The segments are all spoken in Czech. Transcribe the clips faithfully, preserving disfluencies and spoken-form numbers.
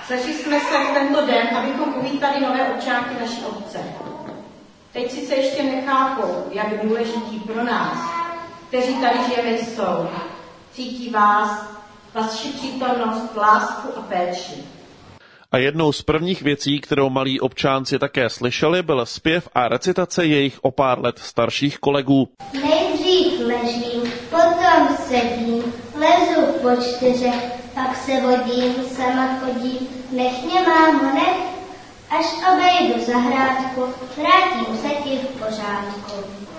Sešli jsme se v tento den, abychom uvítali nové občanky naší obce. Teď sice ještě nechápou, jak důležití pro nás, kteří tady žijeme, jsou. Cítí vás, vaši přítomnost, lásku a péči. A jednou z prvních věcí, kterou malí občánci také slyšeli, byl zpěv a recitace jejich o pár let starších kolegů. Nejdřív ležím, potom sedím, lezu po čtyře, pak se vodím, sama chodím, nech mě, mámo, nech, až obejdu zahrádku, vrátím se ti v pořádku.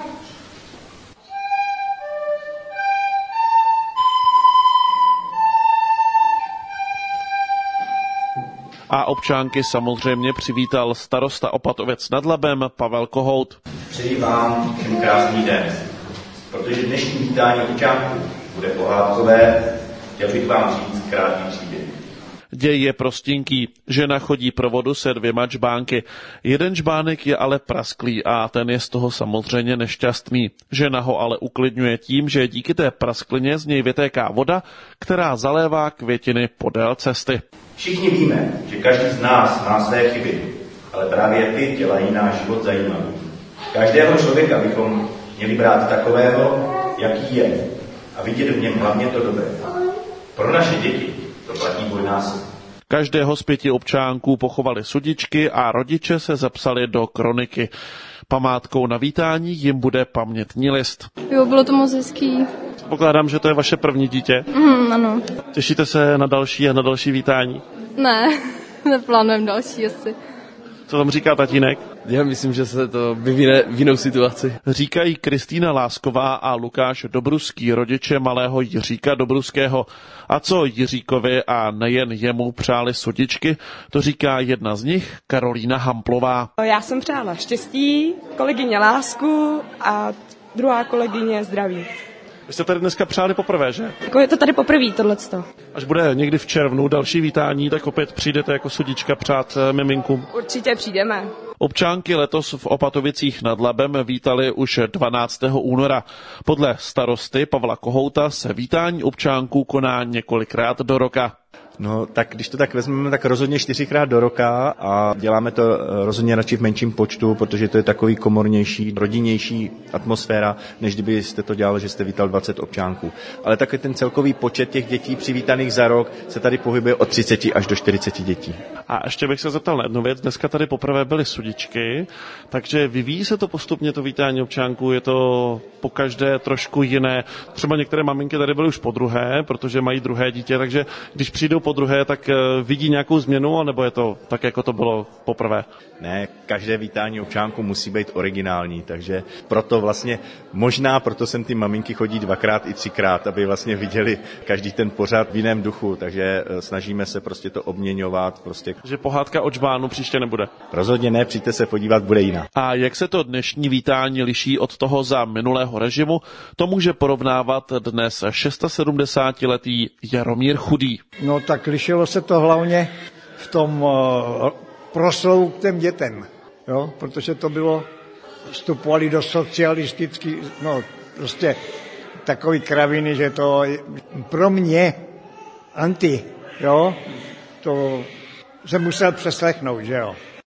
A občánky samozřejmě přivítal starosta Opatovec nad Labem Pavel Kohout. Přeji vám všem krásný den. Protože dnešní vítání občánků bude pohádkové, chtěl bych vám říct krátký příběh. Děj je prostinký. Žena chodí pro vodu se dvěma džbánky. Jeden džbánek je ale prasklý a ten je z toho samozřejmě nešťastný. Žena ho ale uklidňuje tím, že díky té prasklině z něj vytéká voda, která zalévá květiny podél cesty. Všichni víme, že každý z nás má své chyby, ale právě ty dělají náš život zajímavý. Každého člověka bychom měli brát takového, jaký je, a vidět v něm hlavně to dobré. Pro naše děti to platí dvojnásob. Každého z pěti občánků pochovali sudičky a rodiče se zapsali do kroniky. Památkou na vítání jim bude pamětní list. Jo, bylo to moc hezký. Pokládám, že to je vaše první dítě. Mm, ano. Těšíte se na další a na další vítání? Ne, neplánujem další asi. Co tam říká tatínek? Já myslím, že se to vyvine v jinou situaci. Říkají Kristýna Lásková a Lukáš Dobruský, rodiče malého Jiříka Dobruského. A co Jiříkovi a nejen jemu přáli sudičky, to říká jedna z nich, Karolína Hamplová. Já jsem přála štěstí, kolegyně lásku a druhá kolegyně zdraví. Vy jste tady dneska přáli poprvé, že? Jako je to tady poprvé, tohleto. Až bude někdy v červnu další vítání, tak opět přijdete jako sudička přát miminkům. Určitě přijdeme. Občánky letos v Opatovicích nad Labem vítali už dvanáctého února. Podle starosty Pavla Kohouta se vítání občánků koná několikrát do roka. No, tak když to tak vezmeme, tak rozhodně čtyřikrát do roka a děláme to rozhodně radši v menším počtu, protože to je takový komornější, rodinnější atmosféra, než kdyby jste to dělali, že jste vítal dvacet občánků. Ale taky ten celkový počet těch dětí přivítaných za rok se tady pohybuje od třicet až do čtyřicet dětí. A ještě bych se zeptal na jednu věc. Dneska tady poprvé byly sudičky, takže vyvíjí se to postupně, to vítání občánků, je to pokaždé trošku jiné. Třeba některé maminky tady byly už po druhé, protože mají druhé dítě, takže když přijdou po druhé, tak vidí nějakou změnu, anebo je to tak, jako to bylo poprvé? Ne, každé vítání občánku musí být originální, takže proto vlastně, možná proto sem ty maminky chodí dvakrát i třikrát, aby vlastně viděli každý ten pořad v jiném duchu, takže snažíme se prostě to obměňovat. Prostě. Že pohádka o džbánu příště nebude? Rozhodně ne, přijďte se podívat, bude jiná. A jak se to dnešní vítání liší od toho za minulého režimu, to může porovnávat dnes sedmdesátišestiletý Jaromír Chudý. No tak lišilo se to hlavně v tom uh, proslovu k těm dětem, jo? Protože to bylo, vstupovali do socialistických, no prostě takový kraviny, že to pro mě anti, jo, to jsem musel přeslechnout, že jo.